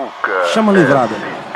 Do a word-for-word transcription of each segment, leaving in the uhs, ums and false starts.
Chama livrada.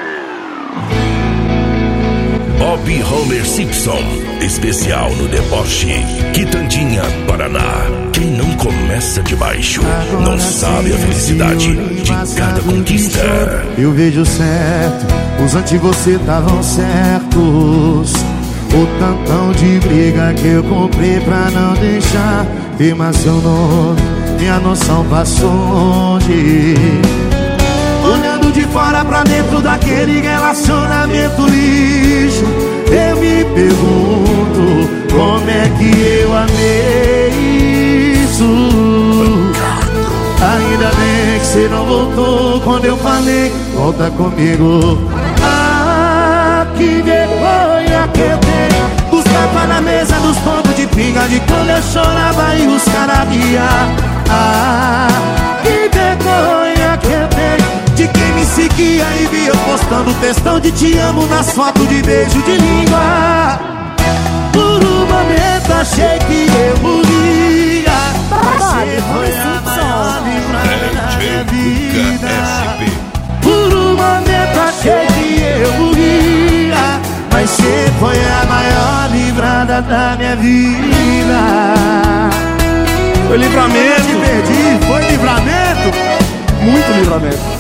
Bob Homer Simpson, especial no deboche. Quitandinha, Paraná. Quem não começa de baixo não sabe a felicidade de cada conquista. Eu vejo certo, os antes você estavam certos. O tantão de briga que eu comprei pra não deixar queimar seu nome, minha noção passou longe. Olhando de fora pra dentro daquele relacionamento lixo, eu me pergunto como é que eu amei isso. Ainda bem que você não voltou quando eu falei volta comigo. Ah, que vergonha que eu tenho, os tapas na mesa dos pontos de pinga de quando eu chorava e os caras riam. Ah, que vergonha que eu tenho de quem me seguia e via eu postando textão de te amo nas fotos de beijo de língua. Por um momento achei que eu morria, mas você foi a maior livrada da minha vida. Por um momento achei que eu morria, mas você foi a maior livrada da minha vida. Foi livramento. Eu te perdi, foi livramento. Muito livramento.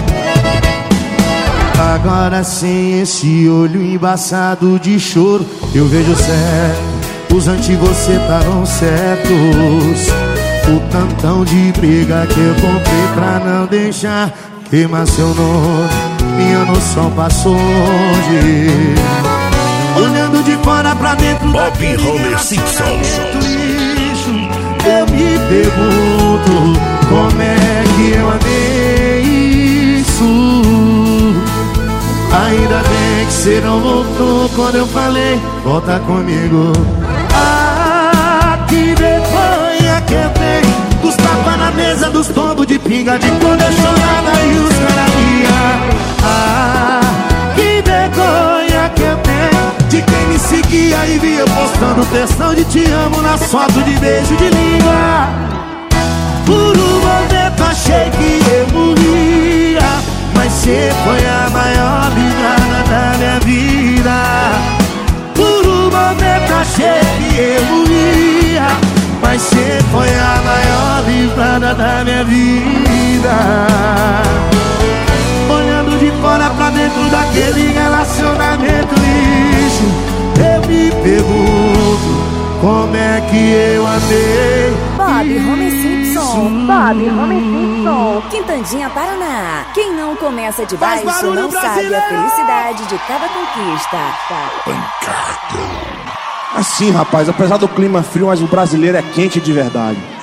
Agora sem esse olho embaçado de choro, eu vejo certo, os antes você estavam certos. O tantão de briga que eu comprei pra não deixar queimar seu nome, minha noção passou longe. Olhando de fora pra dentro Bob Homer Simpson, lixo, eu me pergunto como é que eu amei isso. Ainda bem que você não voltou quando eu falei volta comigo. Ah, que vergonha que eu tenho, dos tapas na mesa, dos tombos de pinga de quando eu chorava e os caras riam. Ah, que vergonha que eu tenho de quem me seguia e via postando textão de te amo nas fotos de beijo de língua. Por um momento achei que eu morria, mas você foi a maior livrada da minha vida. Por um momento achei que eu morria, mas você foi a maior livrada da minha vida. Olhando de fora pra dentro daquele relacionamento lixo, eu me pergunto como é que eu amei Bob Homer Simpson, Bob Homer Simpson, Quitandinha, Paraná. Quem não começa de baixo não sabe a felicidade de cada conquista. Assim, rapaz, apesar do clima frio, mas o brasileiro é quente de verdade.